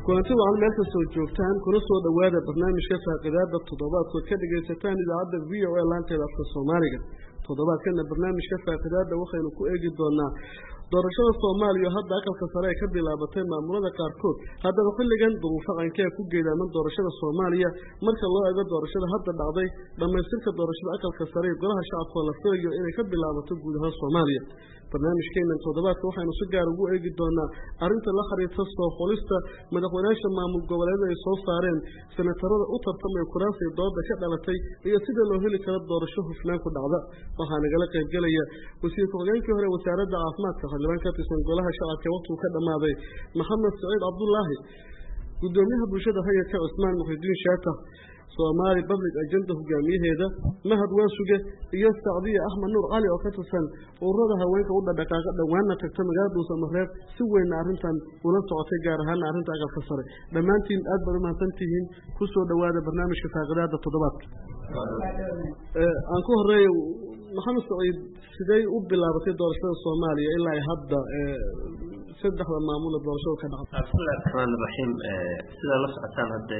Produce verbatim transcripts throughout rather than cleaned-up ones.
kulanti waxaan meel ka soo joogtaan kuna soo dhawaada barnaamijka faaqidaada toddobaadka ka dhageysataan idaacadda V O A laanteeda afka Soomaaliga toddobaadkana barnaamijka faaqidaada waxaynu ku eegi doonaa doorashada Soomaaliya hadda aqalka sare ee ka bilaabatay maamulada qaarkood haddaba xilligan duruufaanka ku geedaaman doorashada Soomaaliya marka loo eego doorashada hadda dhacday dhamaystirka doorashada aqalka sare ee golaha shacabka la filayo inay ka bilaabato guud ahaan Soomaaliya barnaamijkeena toddobaadka waxaynu si gaar ugu eegi doonaa arrinta la xiriirta soo xulista madaxweynaha maamul goboleedyada ay soo saareen senatarada u tartamay kuraasta dooda ka dhalatay iyo sida loo heli karo doorasho hufnaan ku dhacda waxaa nagala qayb galaya wasiir ku-xigeenkii hore wasaaradda caafimaadka xildhibaan ka tirsan golaha shacabka waqtigu ka dhamaaday maxamed saciid cabdullaahi gudoomiyaha bulshada hay'adka Cusmaan Muxidiin Shaata Soomaali Public Agenda hogaamiyaheeda Mahad Waasuge iyo Sacdiya Ahmed Nuur Cali oo ka tirsan ururada haweenka u dhaqaaqa dhawaana tagta magaalada Soomaaliyeed si weyn arrintan ula socotay gaar ahaan arrinta aqalka sare dhamaantiin aad baad u mahadsantihiin ku soo dhawaada barnaamijka faaqidaada toddobaadka ee aan ku horeeyo maxamed saciid sidee u bilaabatay doorashada Soomaaliya ilaa hadda ee saddexda maamul doorasho ka dhacay bismillaahir rahmaanir rahiim ee sida la socotaan hadda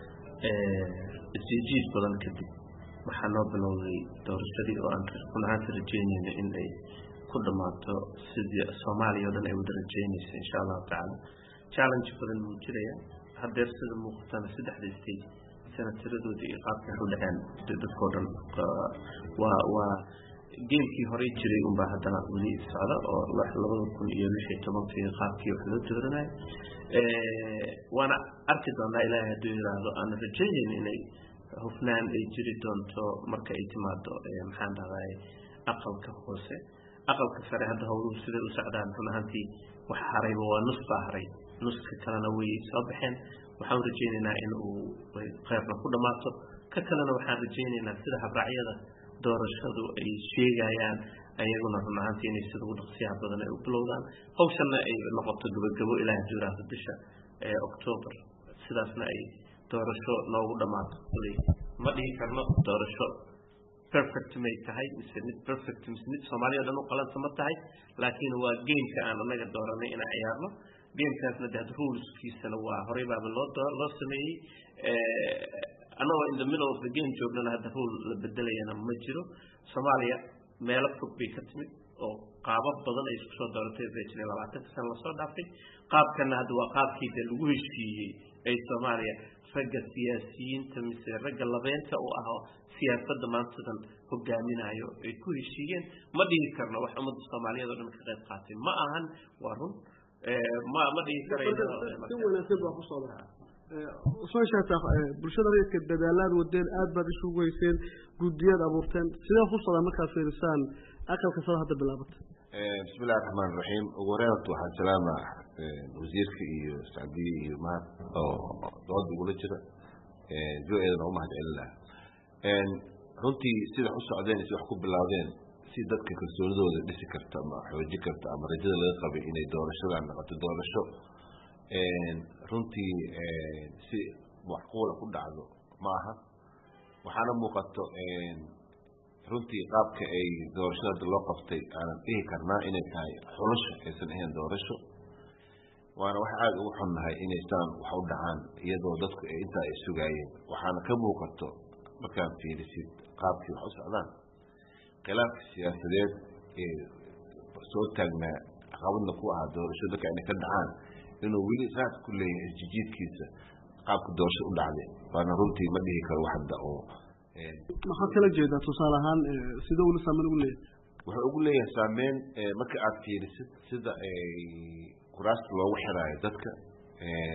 ee isjiid badan kadib waxaa noo bilowday doorashadii oo aan runaan rajeynayno in ay ku dhamaato sidii Soomaaliya oo dhan ay wada rajeynayso insha Allah ta'ala challenge badan uu jiraya hadda sida muuqatan saddexda state senataradoodii iyo qaabka u dhaceen dadkoo dhan waa waa geemkii hore jiray un baa haddana weli socda oo laba kun iyo lix iyo tobankii qaabkii wax loo dooranay ee waana arki doonaa ilaahay hadduu yiraahdo aan rajeynayno inay hufnaan ay jiri doonto marka ay timaado maxaan dhahay aqalka hoose aqalka sare hadda howluhu siday u socdaan run ahaantii wax harayba waa nus baa haray nuska kalena way soo baxeen waxaan rajeynaynaa in uu qeybna ku dhamaato ka kalena waxaan rajeynaynaa sida habraacyada doorashadu ay sheegayaan ayaguna run ahaantii inay sida ugu dhaqsiyaha badan ay u bilowdaan hawshanna ay noqoto gabagabo ilaa hadduu yiraahdo bisha ee October sidaasna ay doorasho noogu dhamaato ma dhihi karno doorasho perfect may tahay mise mid perfect mise mid Soomaaliya dhan u qalanta ma tahay laakiin waa gameka aan anaga dooranay in aan ciyaarno gamekaasna dad ruleskiisana waa horey baa loo loo sameeyay ee anoo in the middle of the game joognana hadda rule la bedelayana ma jiro Soomaaliya meel fog bay ka timid oo qaabab badan ay isku soo dooratay reejinay labaatan sano la soo dhaafay qaabkana hadda waa qaabkii lagu heshiiyay ay Soomaaliya ragga siyaasiyiinta mise ragga labeenta oo ah siyaasadda maantadan hogaaminayo ay ku heshiiyeen ma dhihi karno wax ummadda Soomaaliyeed oo dhan ka qayb qaatay ma ahan waa run ee ma ma dhihi karayno si wanaagsan baa ku soo baxay ee soo shaata bulshada reerka dadaalaad wadeen aad baad isu weyseen gudiyad abuurteen sidoo ku soo markaa fiirsan aqalka sare hadda bilaabatay ee bismillaahir rahmaanir rahiim ugu horeeyto waxaan salaama wasiirka iyo Sacdiya iyo Mahad oo dood ugu jira ee joo'eedna u mahad celinaa een runtii sida u socdeen si wax ku bilaawdeen si dadka kalsoonidooda dhisi karta ama xoojin karta ama rajada laga qabay inay doorashada noqoto doorasho een runtii ee si wax qola ku dhacdo maaha waxaana muuqato een runtii qaabka ay doorashada loo qabtay aan dhihi karnaa inay tahay xulasho aysan ahayn doorasho waana wax aad ugu xunnahay inay saan wax u dhacaan iyadoo dadku ay inta ay sugayeen waxaana ka muuqato markaan fiirisid qaabkii wax u socdaan khilaaf siyaasadeed ee soo taagnaa caqabadna ku ah doorashada ka inay ka dhacaan inuu weli raad ku leeyahay isjiidkiisa qaabka doorasho u dhacday waana runtii ma dhihi karo waxda oo ee maxaa kala jeeda tusaale ahaan sida uu saameyn ugu leeyahay wuxuu ugu leeyahay saameyn marka aad fiirisid sida ay kuraasta loogu xiraayo dadka ee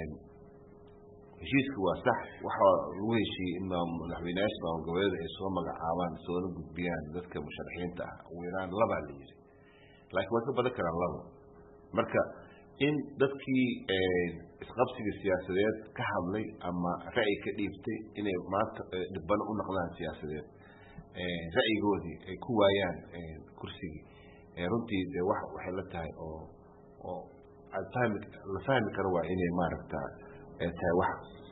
heshiisku waa sax waxa lagu heshiiyay in madaxweynayaasha maamul goboleedyada ay soo magacaabaan soo gudbiyaan dadka musharaxiinta ah weeraan laba la yiri laakiin waa ka badan karaan laba marka in dadkii isqabsiga siyaasadeed ka hadlay ama ra'yi ka dhiibtay inay maanta dhibban u noqdaan siyaasadeed ee ra'yigoodii ay ku waayaan kursiga ee runtii wax waxay la tahay oo oo fahmi la fahmi karo waa inay maaragta ee tahay wax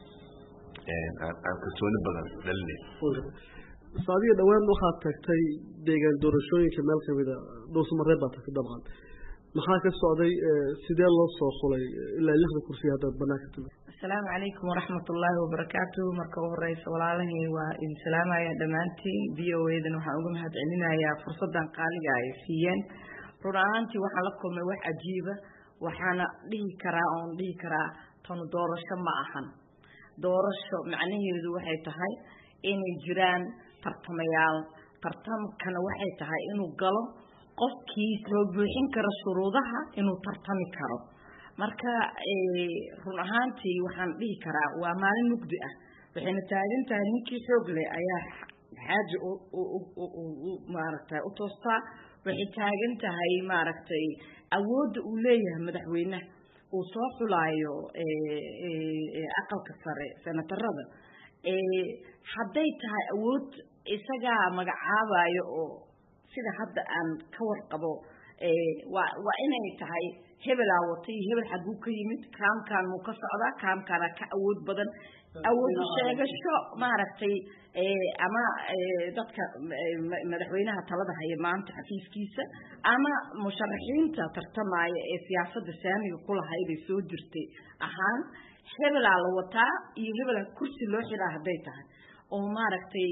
ee aan kalsooni badan dhalinay saadiya dhawaan waxaad tagtay deegaan doorashooyinka meel kamid ah Dhuusamareeb baad tagtay dabcan maxaa ka socday sidee loo soo xulay ilaa lixda kursi hadda banaanka timid السلام عليكم ورحمة الله وبركاته. مركب الرئيس والله وإن سلام يا دمانتي بيو إذا وحقوم هتعلنا يا فرصة قالي جاي فيين رانتي وحلقكم وح عجيبة وحنا ليه كرا أو ليه كرا تندور الشمع أحن دور الشو معنيه ذو حيت هاي إن الجيران ترتميال ترتم كان وحيت هاي إنه قلم قف كيس لو بيحين كرا شروطها إنه ترتمي كرا marka ee run ahaantii waxaan dhihi karaa waa maalin mugdi ah waxayna taagan tahay ninkii xoog leh ayaa xaaji u maaragtay u toostaa waxay taagan tahay maaragtay awoodda uu leeyahay madaxweynaha uu soo xulaayo ee aqalka sare senatarada ee hadday tahay awood isaga magacaabayo oo sida hadda aan ka warqabo ee waa waa inay tahay hebel awatay hebel xad uu ka yimid kaam kaan uu ka socda kaam kana ka awood badan awood sheegasho maaragtay ee ama dadka madaxweynaha talada haya maanta xafiiskiisa ama musharaxiinta tartamaya ee siyaasadda saamiga ku lahayd ay soo jirtay ahaan hebel la wataa iyo hebel kursi loo xiraa haday tahay oo maaragtay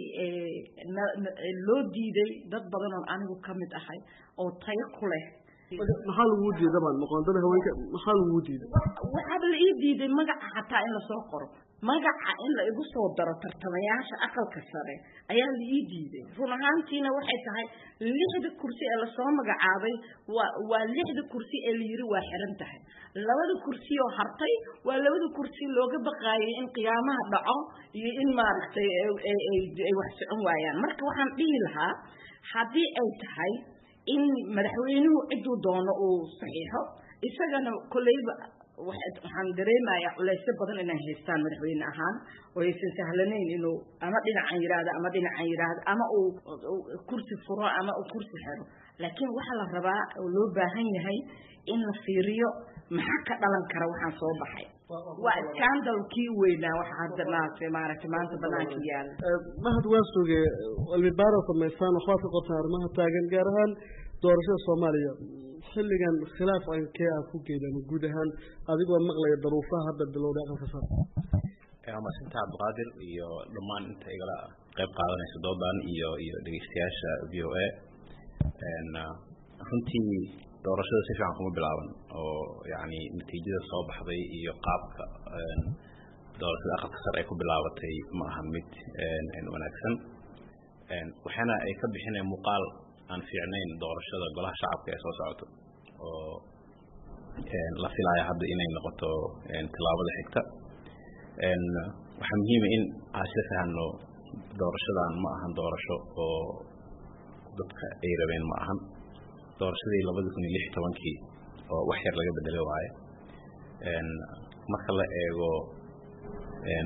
ee loo diiday dad badan oo anigu kamid ahay oo tayo ku leh maxaa lagu diiday baan maqoondada haweenka maxaa lagu diiday waxa la ii diiday magaca xataa in la soo qoro magaca in la igu soo daro tartamayaasha aqalka sare ayaa la ii diiday run ahaantiina waxay tahay lixda kursi ee la soo magacaabay waa waa lixda kursi ee la yiri waa xiran tahay labada kursi oo hartay waa labada kursi looga baqaayay in qiyaamaha dhaco iyo in maaragtay ay wax socon waayaan marka waxaan dhihi lahaa haddii ay tahay in madaxweynuhu ciduu doono uu saxiixo isagana koleyba waxaan dareemayaa culays badan inay haystaan madaxweyne ahaan oo aysan sahlanayn inuu ama dhinacan yiraahdo ama dhinacan yiraahdo ama uu kursi furo ama uu kursi xiro laakiin waxa la rabaa oo loo baahan yahay in la fiiriyo maxaa ka dhalan kara waxaan soo baxay waa scandal kii weynaa waxa hadda maaragtay maaragtay maanta banaanka yaala mahad waa sugay albaaro sameeysan waxaa ka qortay arrimaha taagan gaar ahaan doorashada Soomaaliya xilligan khilaaf ay ka ah ku geelan guud ahaan adigoo maqlay daruufaha hadda bilowday aqalka sare ee ama sinta Abdulqaadir iyo dhamaan inta igala qayb qaadanaysa doodan iyo iyo dhageystayaasha V O A een runtii doorashada si fiican kuma bilaaban oo yaani natiijada soo baxday iyo qaabka doorashada aqalka sare ay ku bilaabatay ma ahan mid een wanaagsan een waxana ay ka bixinayaan muuqaal aan fiicnayn doorashada golaha shacabka ee soo socoto oo een la filayo hadda inay noqoto een tilaabada xigta een waxa muhiim ah in aashafaano doorashadan ma ahan doorasho oo dadka ay rabeen ma ahan doorashadii laba kun iyo lix iyo toban kii oo wax yar laga bedelay waaye een marka la eego een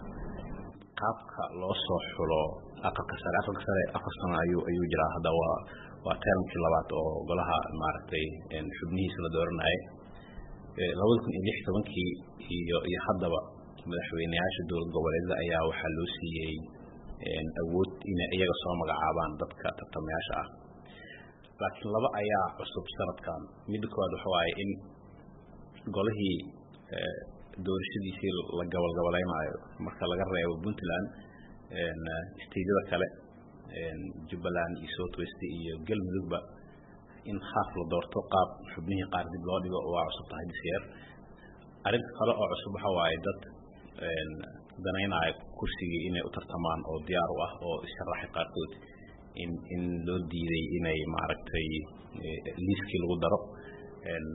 qaabka loo soo xulo aqalka sare aqalka sare afar sano ayuu ayuu jiraa hadda waa waa termkii labaad oo golaha maaragtay een xubnihiisa la dooranayay laba kun iyo lix iyo toban kii iyo iyo haddaba madaxweynayaasha dowlad goboleedyada ayaa waxaa loo siiyey een awood inay iyaga soo magacaabaan dadka tartamayaasha ah laakiin laba ayaa cusub sanadkan mid koowaad waxa waaye in golihii doorashadiisii la gobol goboleynaayo marka laga reebo Puntland een istiijada kale een Jubbaland iyo South West iyo Galmudugba in xaaf la doorto qaab xubnihii qaar dib loo dhigo oo cusub tahay disyeer arrinta kale oo cusub waxa waaye dad een danaynaya kursigii inay u tartamaan oo diyaar u ah oo sharaxay qaarkood in in loo diiday inay maaragtay liiskii lagu daro een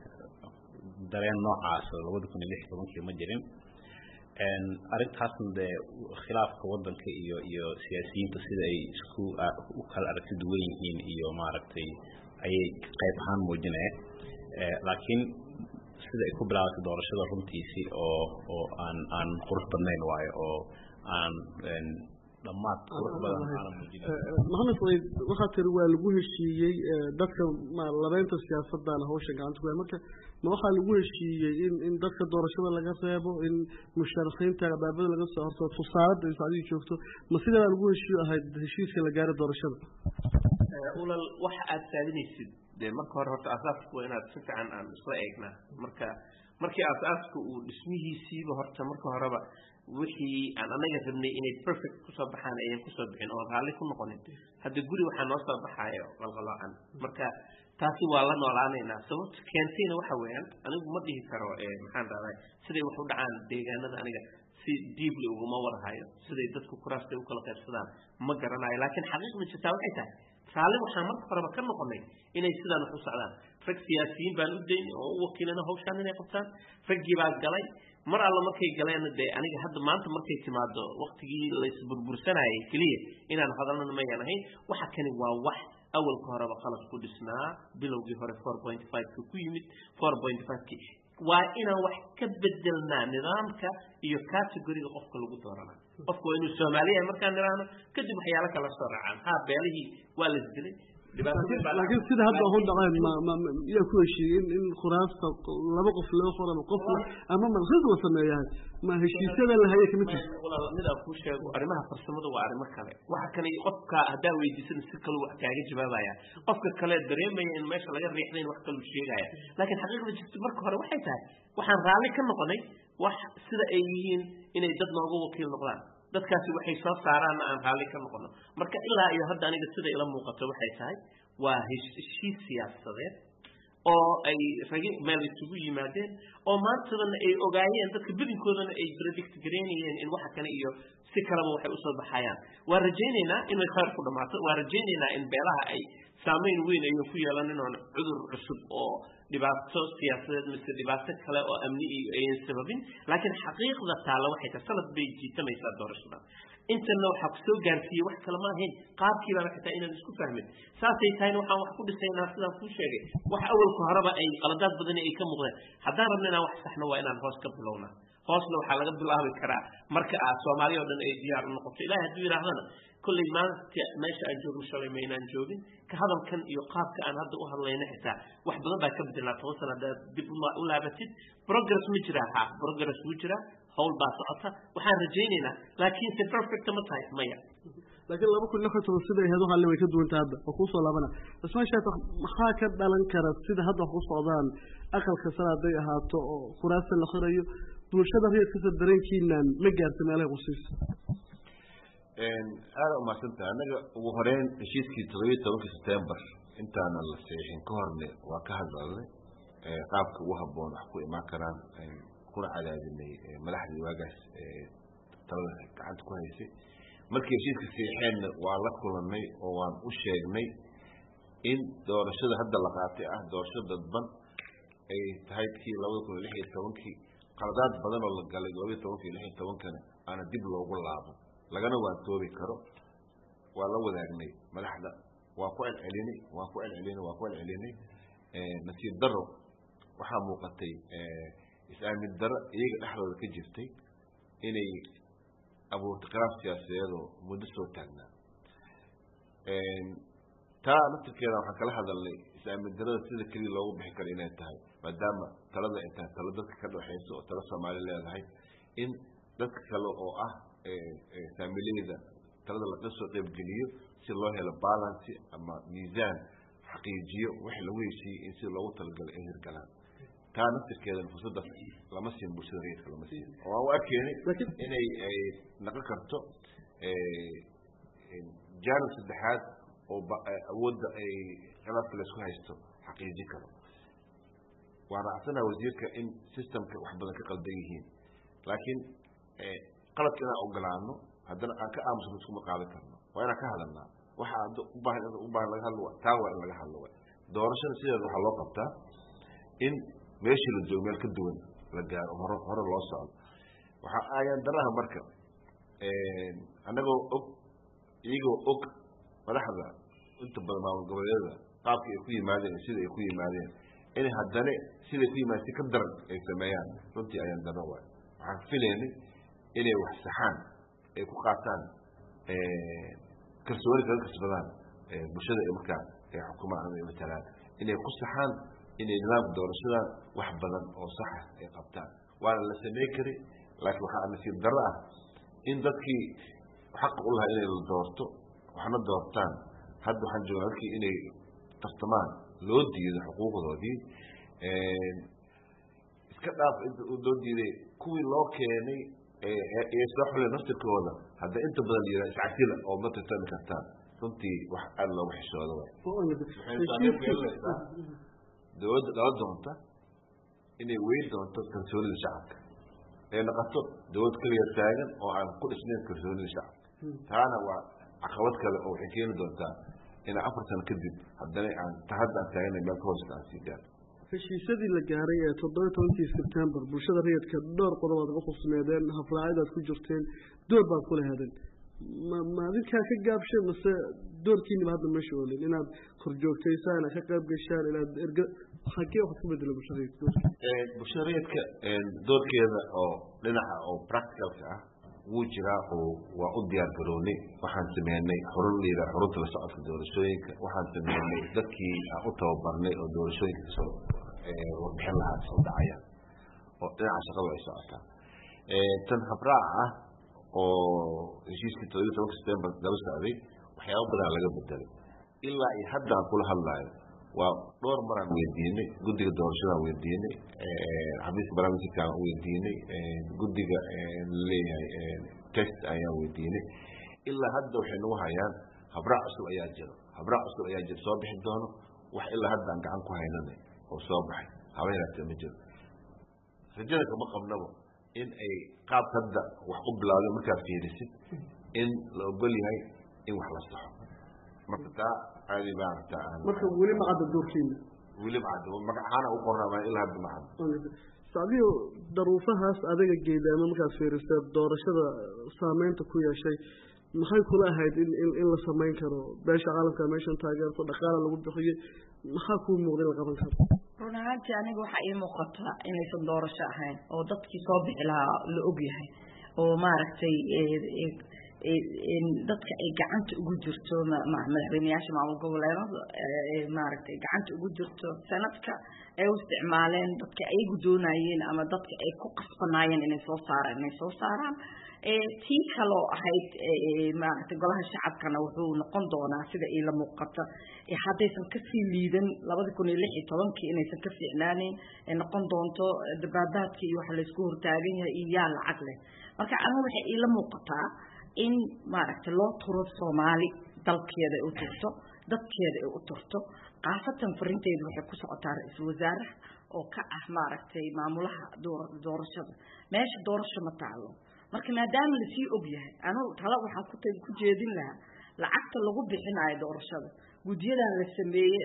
dareen noocaas laba kun iyo lix iyo toban kii ma jirin een arrintaasna de khilaafka wadanka iyo iyo siyaasiyiinta sida ay isku u kala aragti duwan yihiin iyo maaragtay ayay qayb ahaan muujinayaan ee laakiin sida ay ku bilaabatay doorashada runtiisii oo oo aan aan qurux badnayn waayo oo aan een dhamaad qurux badan aan muujinay maxamed Said waxa tir waa lagu heshiiyay dadka ma labeynta siyaasadda hawsha gacanta ku marka ma waxa lagu heshiiyay in in dadka doorashada laga reebo in musharaxiinta baabada laga soo horto tusaale Saudi joogto ma sida lagu heshiiyo ahayd heshiiska la gaaray doorashada ulal wax aad saadinaysid de marka hore horta asaasku inaad si fiican aan isla eegna marka markii aasaaska uu dhismihiisiiba horta marka horeba wixii aan anaga rabnay inay perfect kusoo baxaan ayaan kusoo bixin oo raalli ku noqonin hadda guri waxaa noo soo baxaayo qalqaloocan marka taasi waa la noolaanaynaa sababta keentayna waxa weeyaan anigu ma dhihi karo maxaan dhahday siday wax u dhacaan deegaanada aniga si deeply uguma warhayo siday dadku kuraastay u kala qaybsadaan ma garanayo laakiin xaqiiqda jirtaa waxay tahay raalli waxaan marka horeba ka noqonay inay sidaan wax u socdaan rag siyaasiyiin baan u dayn oo u wakiilana hawshaan inay qabtaan raggii baa galay mar alla markay galeenna dee aniga hadda maanta markay timaado waktigii laysburbursanayay keliya inaan hadalnana mayaan ahayn waxa kani waa wax awalka horeba qalad ku dhisnaa bilowgii hore four point five-ka ku yimid four point five-kii waa inaan wax ka bedelnaa nidaamka iyo categoriga qofka lagu dooranayo qofka waa inuu soomaaliya markaan niraahno kadib waxyaalo kala soo raacaan ha beelihii waa la isdilay laakiin sida hadda ugu dhaceen ma ma yaa ku heshiiyey in kuraasta laba qof loo qorano qof ama marxis la sameeyahay ma heshiisyada la hayay kamid tahay mid aan ku sheego arrimaha farsamada waa arrimo kale waxa kale qofka hadaa weydiisan si kale wax kaaga jawaabaya qofka kale dareemaya in meesha laga riixday wax kale uu sheegaya laakiin xaqiiqda jirta marka hore waxay tahay waxaan raalli ka noqonay wax sida ay yihiin inay dad nooga wakiil noqdaan dadkaasi waxay soo saaraan aan raalli ka noqono marka ilaa iyo hadda aniga sida ila muuqato waxay tahay waa heshiis siyaasadeed oo ay ragi meel isugu yimaadeen oo maantadana ay ogaayeen dadka badankoodana ay predict gareynayeen in waxa kale iyo si kaleba waxay usoo baxayaan waa rajaynaynaa inay khayr ku dhamaato waa rajaynaynaa in beelaha ay saameyn weyn ay ku yeelanin oo cudur cusub oo dhibaato siyaasadeed mise dhibaato kale oo amni iyo ayaan sababin laakiin xaqiiqda taala waxay tahay sanad bay jiitamaysaa doorashada intana waxaa ku soo gaarsiiyey wax kale ma ahayn qaabkii baa xitaa inaan isku fahmin saasay tahayna waxaan wax ku dhisaynaa sidaan kuu sheegay wax awalka horeba ay qaladaad badani ay ka muuqdeen haddaan rabna inaan wax saxno waa inaan hoos ka bilownaa hoosna waxaa laga bilaabi karaa marka ah soomaaliya oo dhan ay diyaar u noqoto ilaahay hadduu yidhaahdana kolley maanta meesha aan joogno shalay maynaan joogin ka hadalkan iyo qaabka aan hadda u hadlayna xitaa wax badan baa ka bedelaa toban sana haddaad dib u laabatid progress ma jiraa ha progress wuu jiraa hawl baa socota waxaan rajaynaynaa laakiin se perfect ma tahay maya laakiin laba kun lix iyo toban sida ahayd waxa way ka duwan tahay hadda oo ku soo laabana ismaashaata maxaa ka dhalan kara sida hadda wax u socdaan aqalka sanaaday ahaato oo kuraasta la xirayo bulshada reerkiisa dareenkiinaan ma gaartay meelaha qusiisa een aad u maasanta anaga ugu horeen heshiiskii todoba iyo tobanka September intaana la saxiixin ka horne waa ka hadalnay ee qaabka ugu habboon wax ku imaan karaan kuna cadaadinay madaxdii waagaas ee talada gacanta ku haysay markii heshiiska saxiixeen waa la kulanay oo waan u sheegnay in doorashada hadda la qaatay ah doorashada dadban ay tahay kii laba kun iyo lix iyo tobankii qaladaad badan oo la galay laba iyo tobanka iyo lix iyo tobankana aana dib loogu laabo lagana waan toobi karo waa la wadaagnay madaxda waa ku celcelinay waa ku celcelinay waa ku celcelinay ee nasiib daro waxa muuqatay ee islaamid daro iyaga dhaxdooda ka jirtay inay abuurto khilaaf siyaasadeed oo muddo soo taagnaa ee taa naftirkeeda waxaan kala hadalnay islaamid darada sida keliya loogu bixi karo inay tahay maadaama talada intaa tala dadka ka dhaxayso oo tala Soomaali leedahay in dadka kale oo ah ee familiyada talada la soo qayb geliyo si loo helo balance ama miisaan xaqiijiyo wax lagu heshiiyay in si loogu talagalay in hirgalaan taa naftirkeeda fursada lama siin bulshada reerka lama siin oo waa arkeenay inay ay naqo karto ee jaaran saddexaad oo awoodda ay khilaafka la isku haysto xaqiiji karo waa raacsana wasiirka in systemka wax badan ka qaldan yihiin laakiin ee qaladka inaan ogolaano haddana aan ka aamusno isku qaadan karno waa inaan ka hadalnaa waxa u baahan u baahan laga hadlo taa waa in laga hadlo doorashada sideeda waxaa loo qabtaa in meeshii la joogo meel ka duwan la gaaro hore hore loo socdo waxa ayaan daraha marka ee anagoo og iyagoo og madaxda inta badan maamul goboleedyada qaabka ay ku yimaadeen sida ay ku yimaadeen in haddana sida ku yimaadeen ka daran ay sameeyaan runtii ayaan daro waa waxaan filaynay inay wax saxaan ay ku qaataan ee kalsooni kala kasbadaan ee bulshada ay markaa ay xukuumadda ay matalaan inay ku saxaan inay nidaamka doorashada wax badan oo sax ah ay qabtaan waana la sameey kari laakiin waxaa nasiib darro ah in dadkii xaq u lahaa inay la doorto waxna doortaan hadda waxaan joognaa dadkii inay tartamaan loo diido xuquuqdoodii iska dhaaf u doodiiday kuwii loo keenay ee soo xulay naftirkooda hadda inta badan la yidhaha iscasila oo ma tartami kartaan runtii wax aada loogu xishooda waay waxay saameyn ku yeelanaysaa dowladda dhala doonta inay weyn doonto kalsoonida shacabka ee noqoto dowlad keliya taagan oo aan ku dhisnayn kalsoonida shacabka taana waa caqabad kale oo waxay keeni doontaa in afar sano kadib haddana aan tahadda aan taaganay meel ka hoosta aan sii gaarno heshiisyadii la gaaray ee toddoba tobankii sebtembar bulshada rayidka dhowr qodob aad uga khusmeedeen habraacidaad ku jirteen door baad ku lahaadeen ma ma adinkaa ka gaabshay mase doorkiiniba hadda meesha oolin inaad korjoogtaysaan inaad ka qayb gashaan inaad erga xagee waxaad ku bedela bulshada rayidka bulshada rayidka doorkeeda oo dhinaca oo practicalka ah wuu jiraa oo waa u diyaar garownay waxaan sameynay xurun liida xurunta la socodka doorashooyinka waxaan sameynay dadkii aan u tababarnay oo doorashooyinka kasoo warbixin lahaa soo dhacaya oo dhinaca shaqadu ay socotaa tan habraaca ah oo heshiiskii toddoba tobanka september daba socday waxyaaba badan laga bedelay ilaa iyo haddaan kula hadlaayo waa dhowr maraan weydiinay guddiga doorashadaan weydiinay xafiiska barnaamijkaan weydiinay guddiga leeyahay test ayaan weydiinay ilaa hadda waxay nagu hayaan habraac cusub ayaa jiro habraac cusub ayaa jiro soo bixi doono wax ilaa hadda aan gacan ku haynanay oo soo baxay haba yaraatee ma jiro rajada kama qabnabo in ay qaab hadda wax u bilaawday markaad fiirisid in la ogol yahay in wax la saxo marka taa caadi maaragta marka weli ma cadda doorkiina weli ma cadda magacaana u qornaa ilaa hadda ma cadda sacdiyo daruufahaas adaga geedaama markaad fiiristeed doorashada saameynta ku yeeshay maxay kula ahayd in in la samayn karo beesha caalamka meeshan taageerto dhaqaala lagu bixiyey maxaa kuu muuqda in la qaban karo run ahaantii aniga waxaa ii muuqata inaysan doorasho ahayn oo dadkii soo bixi lahaa la og yahay oo maaragtay dadka ay gacanta ugu jirto madaxweyneyaasha maamul goboleedada maaragtay gacanta ugu jirto sanadka ay u isticmaaleen dadka ayagu doonayeen ama dadka ay ku qasbanaayeen inay soo saaraan inay soo saaraan tii kaloo ahayd maaragtay golaha shacabkana wuxuu noqon doonaa sida ila muuqata haddaysan kasii liidan labada kun iyo lix iyo tobankii inaysan ka fiicnaaneyn ay noqon doonto dabaadaadka iyo waxa laysku hortaagan yahay iyo yaa lacag leh marka anigu waxay ila muuqataa in maaragtay loo turo Soomaali dalkeeda u turto dadkeeda u turto qaasatan farinteedu waxay ku socotaa ra'iisul wasaaraha oo ka ah maaragtay maamulaha doorashada meesha doorasho ma taalo marka maadaama la sii og yahay anigu tala waxaan ku tahay ku jeedin lahaa lacagta lagu bixinayo doorashada gudiyadan la sameeyay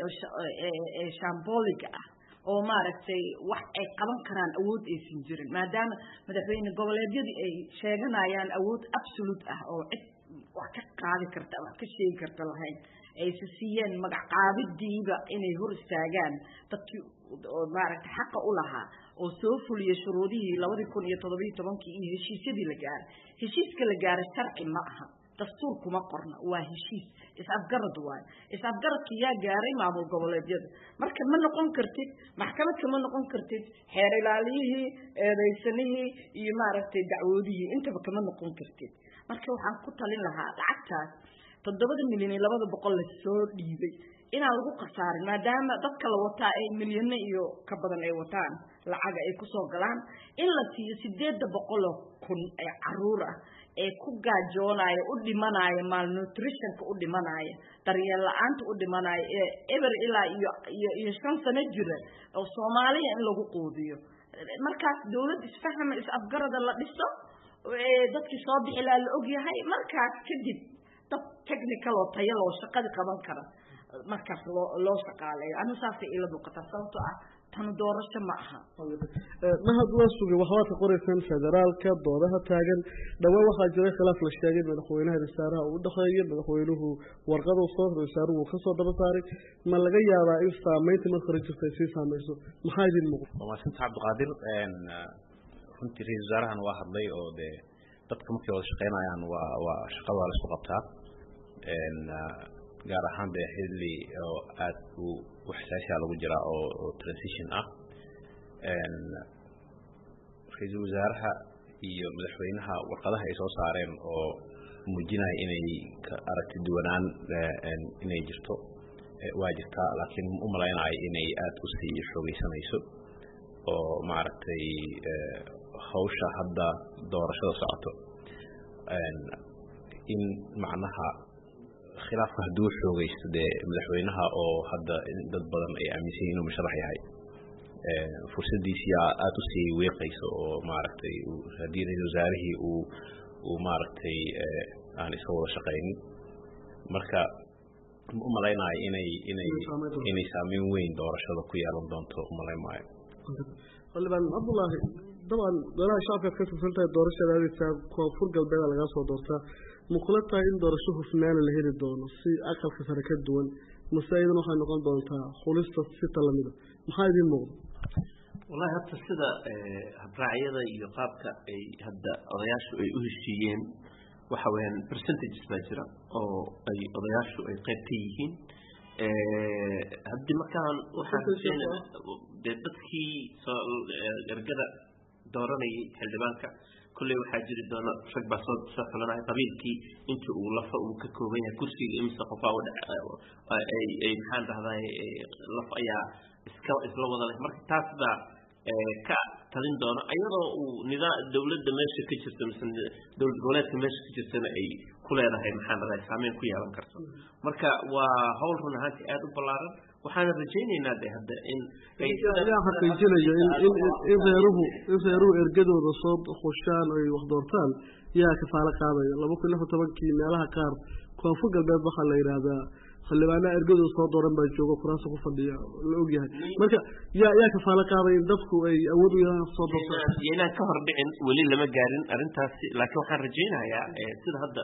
ee shamboliga ah oo maaragtay wax ay qaban karaan awood ay siin jirin maadaama madaxweyne goboleedyadii ay sheeganayaan awood absolute ah oo cid wax ka qaadi karta wax ka sheegi karta lahayn ay siiyeen magac qaabidiiba inay hor istaagaan dadkii oo maaragtay xaq u lahaa oo soo fuliyay shuruudihii labada kun iyo toddoba iyo tobankii iyo heshiisyadii la gaaray heshiiska la gaaray sharci ma aha dastuur kuma qorna waa heshiis is-afgarad waayo is-afgaradka yaa gaaray maamul goboleedyada marka ma noqon kartid maxkamad kama noqon kartid xeer ilaaliyihii eedaysanihii iyo maaragtay dacwoodihii intaba kama noqon kartid marka waxaan ku talin lahaa lacagtaas toddobada milyan iyo labada boqol la soo dhiibay inaan lagu khasaarin maadaama dadka la wataa ay milyano iyo ka badan ay wataan lacaga ay ku soo galaan in la siiyo sideed boqol kun ee caruur ah ee ku gaajoonaya u dhimanaya malnutritionka u dhimanaya daryeel la'aanta u dhimanaya ee eber ilaa iyo iyo shan sano jira oo Soomaaliya in lagu qoodiyo markaas dawlad isfaham is afgarada la dhiso ee dadkii soo bixi la og yahay markaas kadib dad technical oo tayo loo shaqada qaban kara markaas loo loo shaqaaleeyo anu saafay ila muuqata sababtoo ah tan doorasho ma aha ma had waa sugay waxaad ka qoraysan federaalka doodaha taagan dhawaa waxaa jiray khilaaf la sheegay madaxweynaha wasaaraha uu dhaxeeyay madaxweynuhu warqadu soo wasaaruhu ka soo daba saaray ma laga yaabaa in saameynta marka jirtay si saameyso maxaa idin muuqda waa sanad Cabdiqaadir een runtii ra'iisul wasaarahan waa hadlay oo de dadka markay wada shaqeynayaan waa waa shaqada la isku qabtaa een gaar ahaan de xilli oo aad u waxsaasha lagu jira oo transition ah een ra'iisul wasaaraha iyo madaxweynaha warqadaha ay soo saareen oo muujinaya inay ka aragti duwanaan inay jirto waa jirtaa laakiin u maleynayo inay aad u sii xoogeysanayso oo maaragtay hawsha hadda doorashada socoto in macnaha khilaafka hadduu xoogaysto dee madaxweynaha oo hadda dad badan ay aaminsan yihiin inuu musharax yahay fursadiisii aada u sii weeqayso oo maaragtay haddii ra-iisul wasaarihii uu uu maaragtay aan iska wada shaqaynin marka ma umalaynayo inay inay inay saameyn weyn doorashada ku yeelan doonto umalay maayo xildhibaan cabdullaahi dabcan golaha shacabka ka tirsan tahay doorashada aadaysaa koonfur galbeeda laga soo doortaa ma kula tahay in doorasho hufnaana la heli doono si aqalka sare ka duwan mase idan waxay noqon doontaa xulista sita lamida maxaa idiin muuqda wallahi hadda sida habraacyada iyo qaabka ay hadda odayaashu ay u heshiiyeen waxa weeyaan percentages baa jira oo ay odayaashu ay qayb ka yihiin haddii markaan waxaan dee dadkii ergada dooranayay xildhibaanka kulley waxaa jiri doona rag baa soo soo xulanaya qabiilkii inta uu lafa uu ka kooban yahay kursiga imisa qofaa ay ay maxaan dhahday laf ayaa iska isla wada leh marka taas baa ka talin doona iyadoo uu nidaam dawladda meesha ka jirta mise dawlad goboleedka meesha ka jirtana ay ku leedahay maxaan dhahday saameyn ku yeelan karto marka waa hawl run ahaantii aada u ballaaran waxaana rajaynaynaa de hadda in ayaa xaqiijinayo in in in reeruhu in reeruhu ergadooda soo khushaan ay wax doortaan yaa kafaalo qaadaya laba kun iyo tobankii meelaha qaar koonfur galbeed waxaa la yidhaahdaa xildhibaanaha ergadooda soo dooran baa jooga kuraasta ku fadhiya la ogyahay marka yaa yaa kafaalo qaadaya in dadku ay awood u yeelaan soo doortaan inaan ka hor dhicin weli lama gaarin arrintaasi laakiin waxaan rajaynayaa sida hadda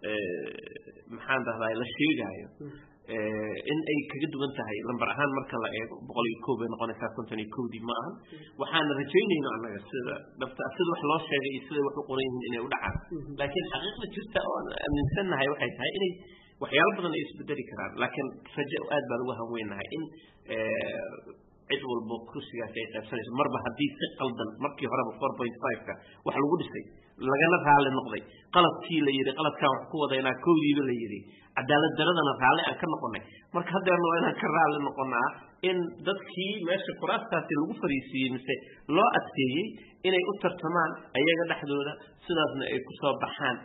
maxaan dhahdaa la sheegaayo in ay kaga duwan tahay lambar ahaan marka la eego boqol iyo koob bay noqonaysaa konton iyo kowdii ma ahan waxaana rajaynayno annaga sida dhabta sida wax loo sheegay iyo sida wax u qoran yihiin inay u dhacaan laakiin xaqiiqda jirta oo aan aaminsannahay waxay tahay inay waxyaalo badan ay isbedeli karaan laakiin rajo aad baan uga hanweynahay in cid walbo kursigaasi ay qaybsanayso marba haddii si qaldan markii horeba four point five-ka wax lagu dhisay lagana raalli noqday qaladkii la yidhi qaladkaan wax ku wadaynaa kowdiiba la yidhi cadaalad daradana raalli aan ka noqonay marka haddeerna waa inaan ka raalli noqonaa in dadkii meesha kuraastaasi lagu fariisiiyey mise loo adkeeyey inay u tartamaan ayaga dhexdooda sidaasna ay kusoo baxaan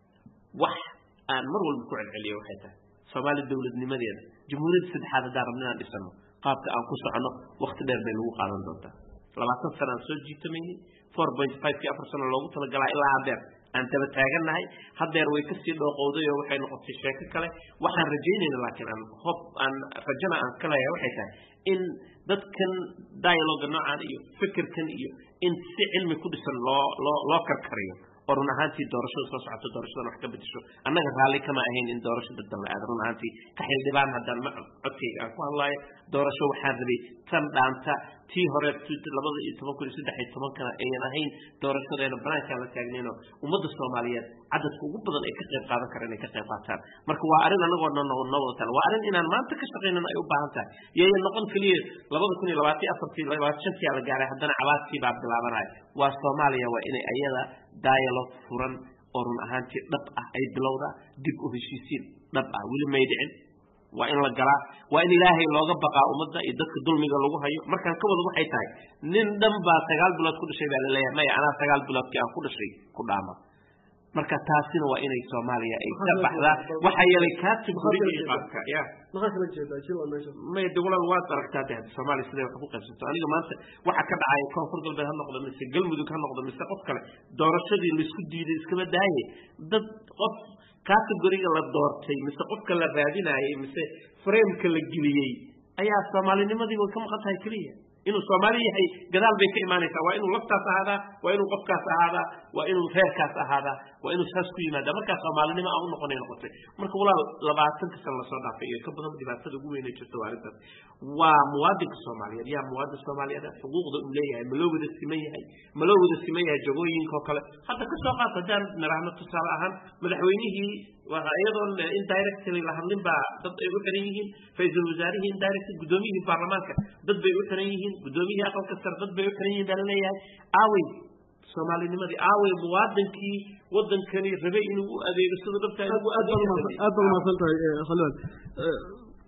wax aan mar walba ku celceliyo waxay tahay soomaali dowladnimadeeda jamhuuriyadda saddexaad haddaan rabna inaan dhisano qaabka aan ku socono wakti dheer bay lagu qaadan doontaa labaatan sana aan soo jiitamayay four point five-kii afar sano loogu talagalaa ilaa haddeer aan daba taagannahay haddeer way kasii dhooqowday oo waxay noqotay sheeko kale waxaan rajaynayna laakiin aan hob aan rajana aan ka leeyahay waxay tahay in dadkan dialoga noocan iyo fikirkan iyo in si cilmi ku dhisan loo loo loo karkariyo oo run ahaantii doorashada soo socoto doorashadan wax ka bedesho annaga raalli kama ahayn in doorasho daddan la aado run ahaantii ka xildhibaan haddaan ma codkayga aan ku hadlaayo doorasho waxaan rabay tan dhaanta tii hore labada iyo toban kun iyo saddex iyo tobankana ayan ahayn doorashadeena banaankaan la taagnaynoo ummadda soomaaliyeed cadadka ugu badan ay ka qayb qaadan karaan inay ka qayb qaataan marka waa arrin annagoo noo noo wadataan waa arrin inaan maanta ka shaqaynana ay u baahan tahay yayan noqon keliya labada kun iyo labaatan afartii labaatan shantii la gaaray haddana cabaadkii baa bilaabanaya waa soomaaliya waa inay ayada dialogue furan oo run ahaantii dhab ah ay bilowda dib u heshiisiin dhab ah weli may dhicin waa in la galaa waa in ilaahay looga baqaa ummadda iyo dadka dulmiga lagu hayo markaan ka wada waxay tahay nin dhan baa sagaal bilood ku dhashay baa laleeyahay maya anaa sagaal biloodkii aan ku dhashay ku dhaama marka taasina waa inay soomaaliya ay ka baxdaa waxaa yeelay kaatib gurigii qaabka ya maxaa kala jeedaa jil oo meesha may dawlad waad aragtaa de soomaaliya siday wax ku qaybsato aniga maanta waxa ka dhacay koonfur galbeed ha noqdo mise galmudug ha noqdo mise qof kale doorashadii laisku diiday iskaba daaye dad qof categoriga la doortay mise qofka la raadinayay mise frameka la geliyey ayaa soomaalinimadii way ka maqan tahay keliya inuu soomaali yahay gadaal bay ka imaanaysaa waa inuu laftaas ahaadaa waa inuu qofkaas ahaadaa waa inuu reerkaas ahaadaa waa inuu saas ku yimaada markaa soomaalinimo aan u noqonay noqotay marka walaal labaatanka sana lasoo dhaafay iyo ka badan dhibaatada ugu weynay jirta waa arrintaas waa muwaadinka soomaaliyeed yaa muwaadin soomaaliyeed xuquuqda uu leeyahay ma loo wada siman yahay ma loo wada siman yahay jagooyinka oo kale hadda ka soo qaata haddaan niraahno tusaale ahaan madaxweynihii iyadoon indirectly la hadlin baa dad ay u xiran yihiin ra-iisul wasaarihii indirect guddoomiyihii baarlamaanka dad bay u xiran yihiin guddoomiyihii aqalka sare dad bay u xiran yihiin baa la leeyahay aawey soomaalinimadii aawey muwaadinkii wadankani rabay inuu u adeego sida dhabta aad baad umahadsan tahay xildhibaan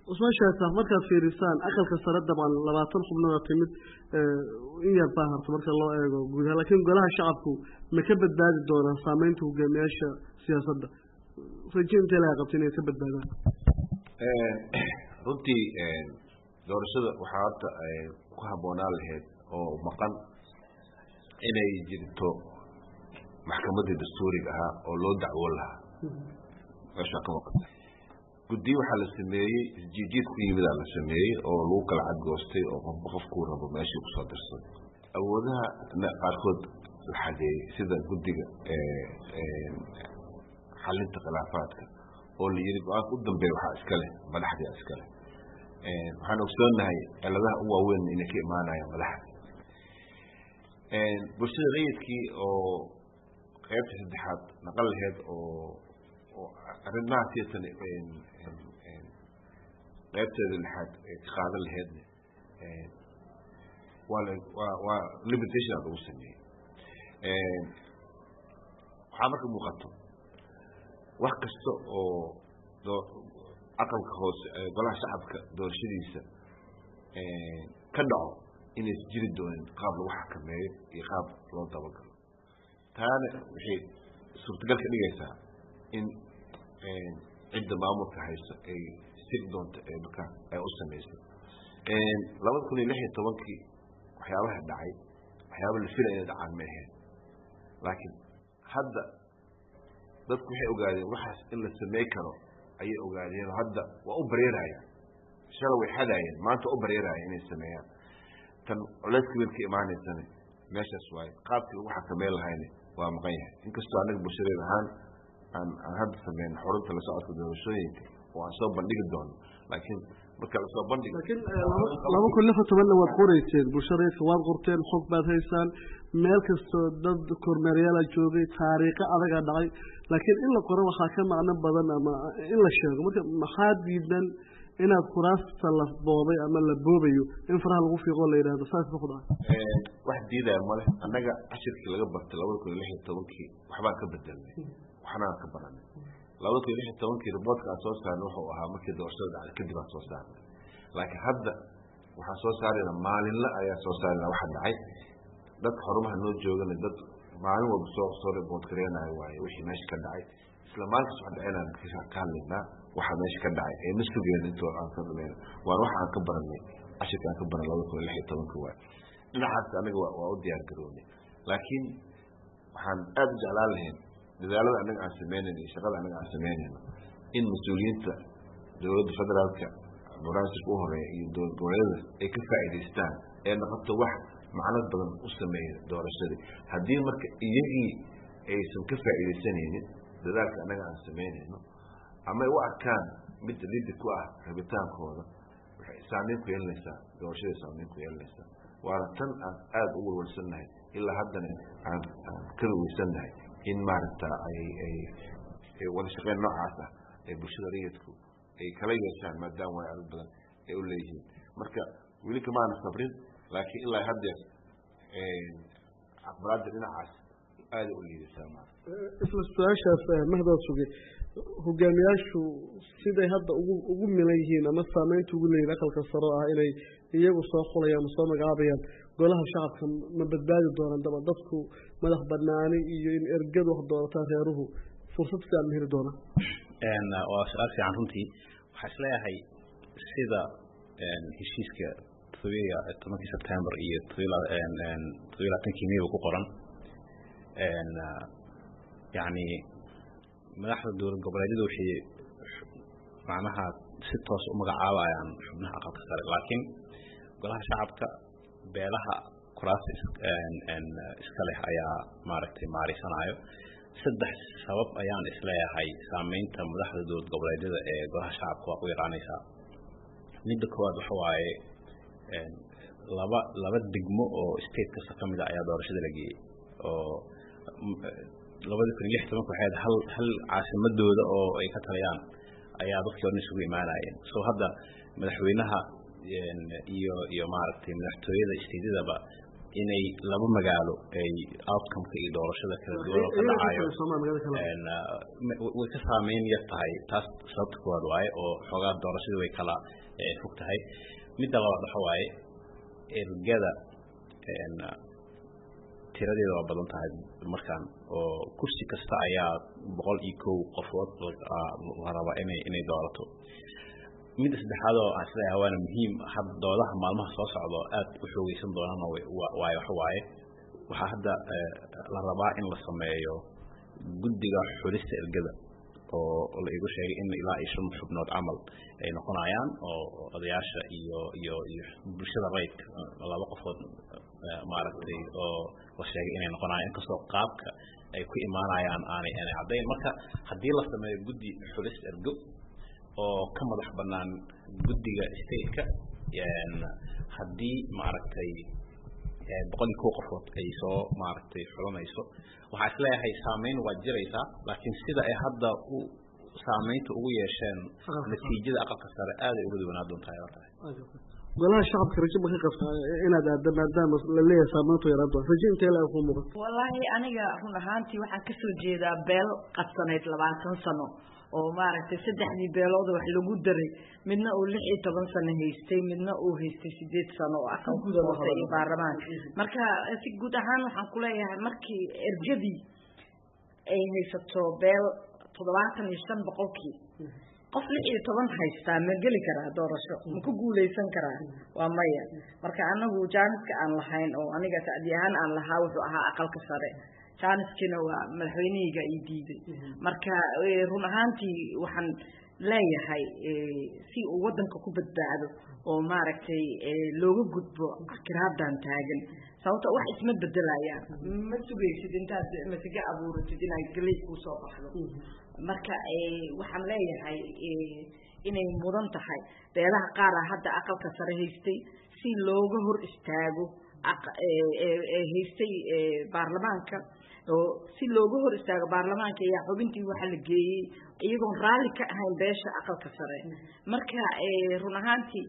usman sheekh markaad fiirisaan aqalka sare dabcan labaatan xubnood timid in yar baa harta marka loo eego gudaha laakiin golaha shacabku ma ka badbaadi doonaa saameynta hogaamiyaasha siyaasadda rajinta la qabtay inay ka badbaadaan runtii doorashada waxaa horta ku habboonaan lahayd oo maqan inay jirto maxkamaddii dastuuriga ahaa oo loo dacwoon lahaa meeshaa ka maqanta guddiyo waxaa la sameeyey isjiijiid ku yimidaa la sameeyey oo lagu kala cadgoostay oo qofba qofkuu rabo meeshii kusoo dirsaday awoodaha qaarkood la xadeeyey sida guddiga xalinta khilaafaadka oo la yidhi go-aanka u dambeeya waxaa iska leh madaxdaa iska leh waxaan ogsoonahay ciladaha u waaweyn inay ka imaanayaan madaxda bulshada rayidkii oo qaybta saddexaad naqan laheyd oo oo arrimaha siyaasan qaybteeda lixaad ka qaadan laheydna waa waa waa limitation aad ugu sameeyey waxaa marka muuqato wax kasta oo aqalka hoose golaha shacabka doorashadiisa ka dhaco inays jiri doonin qaab lagu xakameeyo iyo qaab loo dabagalo taana waxay suurtagal ka dhigaysaa in cidda maamulka hayso ay siri doonto ee markaa ay u samayso labada kun iyo lix iyo tobankii waxyaabaha dhacay waxyaaba la filaya inay dhacaan ma ahayn laakiin hadda dadku waxay ogaadeen waxaas in la samey karo ayay ogaadeen hadda waa u bareerayaan shala way xadaayeen maanta waa u bareerayaan inay sameeyaan tan culayska weyn ka imaanaysana meeshaas waaye qaabkii lagu xakameyn lahayna waa maqan yahay inkastoo anaga bulshadeed ahaan aan aan hadda sameyn xurunta la socodka doorashooyinka oo aan soo bandhigi doono laakiin marka lasoo bandhigo laakiin laba kun lix iyo tobanna waad qorayseen bulshadeedka waad qorteen xog baad haysaan meel kastoo dad kormeeryaala joogay taariikho adagaa dhacay laakiin in la qoro waxaa ka macno badan ama in la sheego marka maxaa diidan inaad kuraasta la boobay ama la boobayo in faraha lagu fiiqo la yidhaahdo saas ba ku dhacay wax diidaya male annaga cashirkii laga bartay labada kun iyo lix iyo tobankii waxbaan ka bedelnay waxnaan ka baranay labada kun iyo lix iyo tobankii riboortka aan soo saarnay wuxuu ahaa markii doorashada dhacday kadib aan soo saarnay laakiin hadda waxaan soo saarayna maalinla ayaa soo saarayna waxa dhacay dadka xarumaha noo joogana dad maalin walba soo soo riboort gareenayo waaye wixii meesha ka dhacay isla maalinkaas wax dhacaynaan ka hadlaynaa waxa meesha ka dhacay ee ma sugeen intoo aan ka dhamayna waan waxa aan ka baranay cashirka aan ka baran labada kun iyo lix iyo tobankii waaye dhinacaas anaga waa u diyaar garoonay laakiin waxaan aada u jeclaan lahayn dadaalada anaga aan sameynayno iyo shaqada anaga aan sameynayno in mas-uuliyiinta dowladda federaalka barnaamijka u horeeya iyo dowlad goboleedyada ay ka faa'iidaystaan ee noqoto wax macno badan u sameeya doorashadii haddii marka iyagii aysan ka faa'iidaysanaynin dadaalka anaga aan sameynayno ama ay u arkaan mid liddi ku ah rabitaankooda waxay saameyn ku yeelanaysaa doorashada saameyn ku yeelanaysaa waana tan aan aada u walwalsannahay ilaa haddana aan aan ka weysannahay in maaragta ay ay wada shaqeyn noocaas ah ee bulshada rayidku ay kala yeeshaan maadaama way adag badan ay u leeyihiin marka weli kamaana sabrin laakiin ilaa haddeer aqbalaadda dhinacaas aada u liidaysaa maarata isla su-aashaas mahdaa sugay hogaamiyaashu siday hadda ugu ugu milan yihiin ama saameynta ugu leeyihin aqalka saro ah inay iyagu soo xulayaan ma soo magacaabayaan golaha shacabka ma badbaadi doonaan daba dadku madax banaani iyo in ergadu wax doonataa reeruhu fursad fiican ma heli doonaa waa su-aal fiican runtii waxaa isleeyahay sida heshiiska todobiya tobankii sebtembar iyo todobiya labaatankii meyba ku qoran yani madaxda dowlad goboleedyada waxay macnaha si toos u magacaabayaan xubnaha aqalka sare laakiin golaha shacabka beelaha kuraas iska leh ayaa maaragtay maariysanayo saddex sabab ayaan isleeyahay saameynta madaxda dowlad goboleedyada ee golaha shacabka waa ku yaraanaysaa midda koowaad waxa waaye laba laba degmo oo state kasta ka mid a ayaa doorashada la geeyey oo labada kun iyo lix tobanka waxay hal hal caasimadooda oo ay ka taliyaan ayaa dadkii o dhan isugu imaanayeen so hadda madaxweynaha iyo iyo maaragtay madaxtooyada isteedadaba inay laba magaalo ay outcome-ka iyo doorashada kala duwan oo ka dhacayo way ka saameyn yar tahay taas sababta kuwaad waaye oo xoogaa doorashada way kala fog tahay midda labaad waxa waaye ergada tiradeeda waa badan tahay markaan oo kursi kasta ayaa boqol iyo kow qofood la rabaa inay inay doorato midda saddexaad oo aan isleeyahay waana muhiim hadda doodaha maalmaha soo socdo aad u xoogeysan doonaan waaye waxa waaye waxaa hadda la rabaa in la sameeyo guddiga xulista ergada oo la igu sheegay in ilaa iyo shan xubnood camal ay noqonayaan oo odayaasha iyo iyo iyo bulshada rayidka laba qofood maaragtay oo la sheegay inay noqonayaan inkastoo qaabka ay ku imaanayaan aanay aanay caddayn marka haddii la sameeyo guddi xulista ergo oo ka madax bannaan guddiga stateka haddii maaragtay boqol iyo kow qofood ay soo maaragtay xulanayso waxaa isleeyahay saameyn waa jiraysaa laakiin sida ay hadda u saameynta ugu yeesheen natiijada aqalka sare aad ay uga duwanaa doontaa ay tahay golaha shacabka rajo ma ka qabtaa inaad aada maadaama la leeyahay saameyntu yaraan doon rajo intee la ku muuqato wallaahi aniga run ahaantii waxaan ka soo jeedaa beel qadsanayd labaatan sano oo maaragtay saddexdii beelood wax lagu daray midna uu lix iyo toban sano haystay midna uu haystay sideed sano oo aqalka hoose iyo baarlamaanka marka si guud ahaan waxaan ku leeyahay markii ergadii ay haysato beel toddobaatan iyo shan boqolkii qof lix iyo toban haystaa ma geli karaa doorasho ma ku guuleysan karaa waa maya marka anagu jaaniska aan lahayn oo aniga sacdi ahaan aan lahaa wuxuu ahaa aqalka sare jaaniskina waa madaxweynihayga ii diiday marka run ahaantii waxaan leeyahay si uu wadanka ku badbaado oo maaragtay looga gudbo akiraadan taagan sababta wax isma bedelayaan ma sugaysid intaad masiga abuuratid inaad galay ku soo baxdo marka waxaan leeyahay inay mudan tahay beelaha qaar hadda aqalka sare haystay si looga hor istaago haystay baarlamaanka oo si looga hor istaago baarlamaanka ayaa xubintii waxa la geeyey iyagoon raalli ka ahayn beesha aqalka sare marka run ahaantii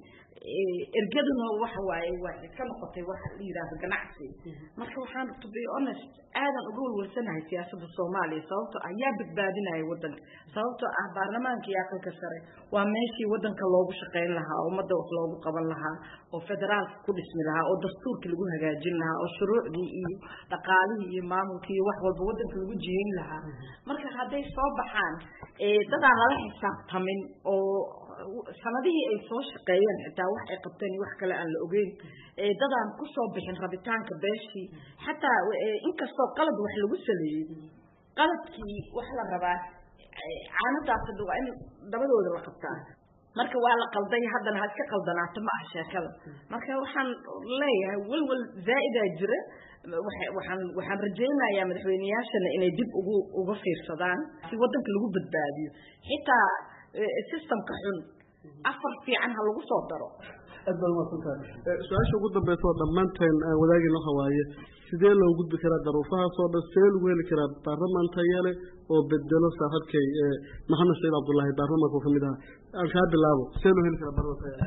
ergaduna waxa waaye waa iska noqotay waxa la yiraahdo ganacsi marka waxaan to be honest aadan uga walwalsanahay siyaasadda Soomaaliya sababtoo ah yaa badbaadinaya wadanka sababtoo ah baarlamaanka iyo aqalka sare waa meeshii wadanka loogu shaqeyn lahaa ummadda wax loogu qaban lahaa oo federaalka ku dhismi lahaa oo dastuurka lagu hagaajin lahaa oo shuruucdii iyo dhaqaalihii iyo maamulkii iyo wax walba wadanka lagu jiyeyn lahaa marka hadday soo baxaan ee dadaan lala xisaabtamin oo sanadihii ay soo shaqeeyeen xitaa wax ay qabteen wax kale aan la ogeyn ee dadaan ku soo bixin rabitaanka beeshii xataa inkastoo qalad wax lagu saleeyay qaladkii wax la rabaa caanadaas waa in dabadooda la qabtaa marka waa la qalday haddana ha iska qaldanaato ma ah sheekada marka waxaan leeyahay walwal zaa'ida jira waxaan waxaan rajaynayaa madaxweynayaashana inay dib ugu uga fiirsadaan si wadanka lagu badbaadiyo xitaa systemka xun afar fiican ha lagu soo daro adal ma sunta su'aasha ugu dambaysa oo dhamaanteen wadaagin waxa waaye sidee loo gudbi karaa daruufaha soo dhashay lagu heli karaa baarlamaanka yale oo bedelo saaxadkay maxamed sayd abdullahi baarlamaanka kamid ah alka bilaabo sidee loo heli karaa baarlamaanka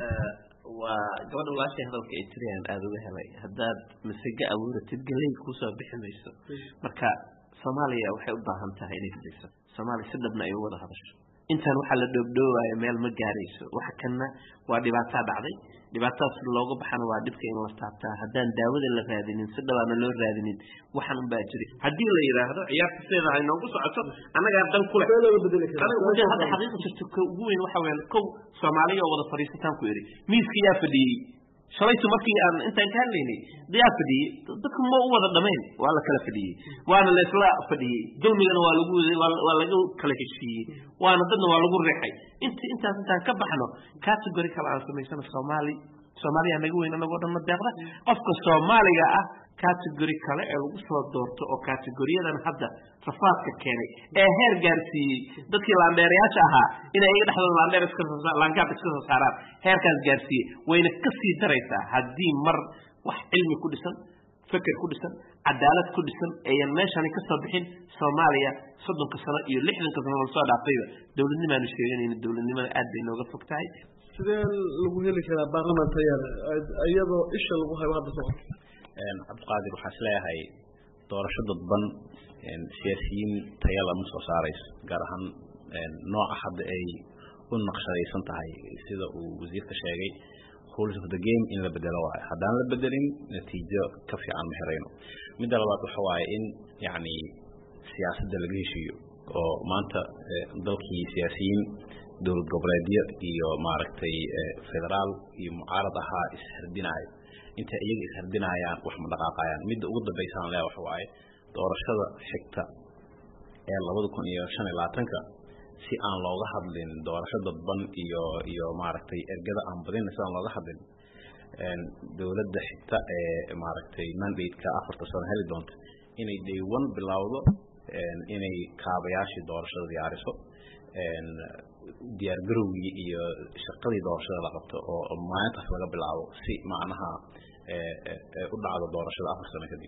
waa gabadha walaashay hadalka ay tiriyaan aad uga helay haddaad masiga abuuratid galay ku soo bixinayso marka Soomaaliya waxay u baahan tahay inay fadhiiso Soomaaliya si dhabna ay wada hadasho intaan waxa la dhoobdhoowayo meel ma gaarayso waxa kana waa dhibaato dhacday dhibaatadaas looga baxana waa dhibka in la taabtaa haddaan daawada la raadinin si dhawaana loo raadinin waxan un baa jiray haddii la yiraahdo ciyaarta seeda ay noogu socoto anaga dan kule anaga wajah hadda xaqiiqo jirto ka ugu weyn waxa weyn kow Soomaaliya wada fariisataan ku yiri miiska yaa fadhiyay shalaytu markii aan intaan ka hadlaynay diyaa fadhiyay dadku ma u wada dhameen waa la kala fadhiyay waana la isla fadhiyay dulmigana waa lagu waa lagu kala heshiiyay waana dadna waa lagu reexay inta intaas intaan ka baxno category kala aan samaysana Soomaali Soomaaliya naga weyn anagu dhan ma deeqda qofka Soomaaliga ah category kale ee lagu soo doorto oo categoriyadan hadda safaadka keenay ee heer gaarsiiyay dadkii laandeerayaasha ahaa inay iga dhaxdooda laandeer iska soo laangaab iska soo saaraan heerkaas gaarsiiyay wayna ka sii daraysaa haddii mar wax cilmi ku dhisan fikir ku dhisan cadaalad ku dhisan ayaan meeshan ka soo bixin Soomaaliya soddonka sano iyo lixdanka sano oo soo dhaafayba dawladnimaanu sheeganayna dawladnimada aad bay nooga fog tahay sidee lagu heli karaa baarlamaanka yar iyadoo isha lagu hayo hadda soo cabdiqaadir waxaan isleeyahay doorasho dadban siyaasiyiin taya lama soo saarayso gaar ahaan nooca hadda ay u naqshadaysan tahay sida uu wasiirka sheegay rules of the game in la bedelo waayo haddaan la bedelin natiijo ka fiican ma helayno midda labaad waxa waaye in yacni siyaasadda laga heshiiyo oo maanta dalkii siyaasiyiin dowlad goboleedyo iyo maaragtay federaal iyo mucaarad ahaa ishardinaayo inta iyaga ishardinayaan wax ma dhaqaaqayaan midda ugu dambaysaan leeyahay waxa waaye doorashada xigta ee labada kun iyo shan iyo labaatanka si aan looga hadlin doorasho dadban iyo iyo maaragtay ergada aan badin si aan looga hadlin dowladda xigta ee maaragtay mandate-ka afarta sano heli doonta inay day one bilowdo inay kaabayaashii doorashada diyaariso diyaargarowgii iyo shaqadii doorashada la qabto oo maalintaas laga bilaabo si macnaha u dhacdo doorashada afar sano kadib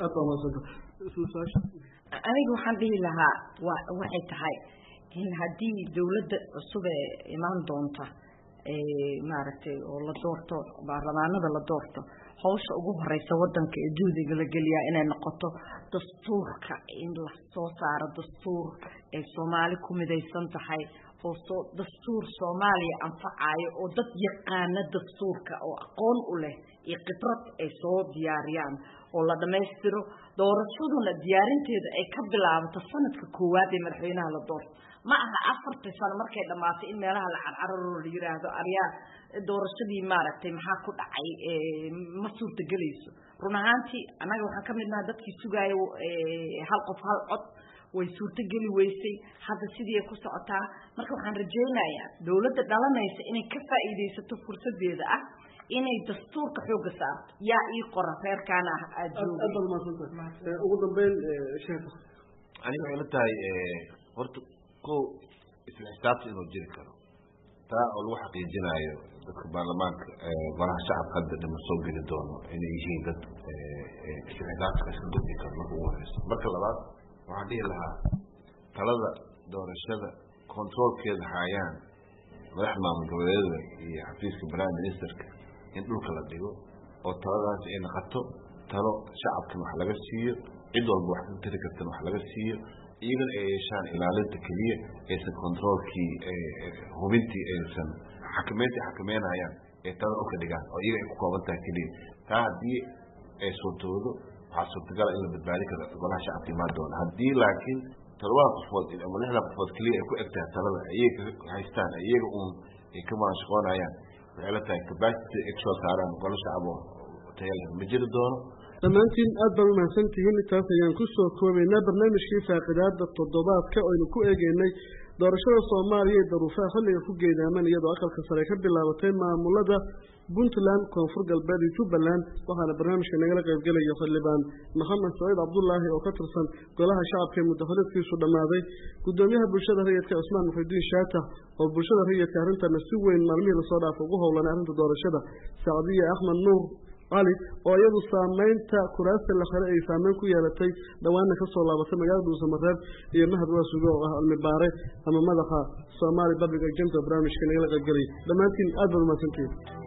aniga waxaan dhihi lahaa waxay tahay in haddii dawladda cusub ee imaan doonta maaragtay oo la doorto baarlamaanada la doorto hawsha ugu horeysa wadanka ee juhdiga la geliyaa inay noqoto dastuurka in la soo saaro dastuur ee Soomaali ku midaysan tahay oo soo dastuur Soomaaliya anfacayo oo dad yaqaana dastuurka oo aqoon u leh iyo khibrad ay soo diyaariyaan oo la dhameystiro doorashaduna diyaarinteeda ay ka bilaabato sanadka koowaad ee madaxweynaha la doorto ma aha afarta sano markay dhamaatay in meelaha la carcararo la yiraahdo ariyaa doorashadii maaragtay maxaa ku dhacay ma suurta galayso run ahaantii anaga waxaan ka midnahay dadkii sugaayo hal qof hal cod way suurta gali weysay hadda sidii ay ku socotaa marka waxaan rajaynayaa dawladda dhalanaysa inay ka faa'iideysato fursadeeda ah inay dastuurka xooga saarto yaa ii qora reerkaan ah aad joogay ugu dambeyn sheekh aniga waxay la tahay horta ko isla xisaabta inuu jiri karo taa oo lagu xaqiijinayo dadka baarlamaanka golaha shacabka hadda dhama soo geli doono inay yihiin dad isla xisaabta iska gudbi karo marka ugu horeysa marka labaad waxaan dhihi lahaa talada doorashada controlkeeda hayaan madaxda maamul goboleedyada iyo xafiiska prime ministerka in dhulka la dhigo oo taladaas ay noqoto talo shacabkan wax laga siiyo cid walba wax ka tiri kartan wax laga siiyo iyagana ay yeeshaan ilaalinta keliya aysan controlkii hubintii aysan xakameyntii xakameynayaan ee talada u ka dhigaan oo iyaga ay ku kooban tahay keliya taa haddii ay suurtoodo waxaa suurtagala in la badbaadi karo golaha shacabka imaan doona haddii laakiin talabada qofood ama lixda qofood keliya ay ku egtahay talada iyaga haystaan iyaga uun ay ka maashaqoonayaan waxay la tahay capacity ay soo saaraan golo shacab oo tayo leh ma jiri doono dhammaantiin aad baan umahadsan tihiin intaas ayaan ku soo koobaynaa barnaamijkii faaqidaada toddobaadka oynu ku eegeynay doorashada soomaaliya ee daruufaha xilliga ku geedaaman iyadoo aqalka sare ka bilaabatay maamulada puntland koonfur galbeed iyo jubbaland waxaana barnaamijka nagala qaybgelaya xildhibaan maxamed saciid cabdullaahi oo ka tirsan golaha shacabka ee muddaxuleedkiisu dhammaaday guddoomiyaha bulshada rayidka cusmaan muxidiin shaata oo bulshada rayidka arrintana si weyn maalmihii lasoo dhaafo ugu howlanay arrinta doorashada sacdiye axmed nuur cali oo iyadu saamaynta kuraasta la xire ay saameyn ku yeelatay dhawaana ka soo laabatay magaalada dhuusamareeb iyo mahad waasugo oo ah cilmi baare ama madaxa Somali Public Agenda barnaamijka nagala qaybgelay dhammaantiin aad baad umahadsantihiin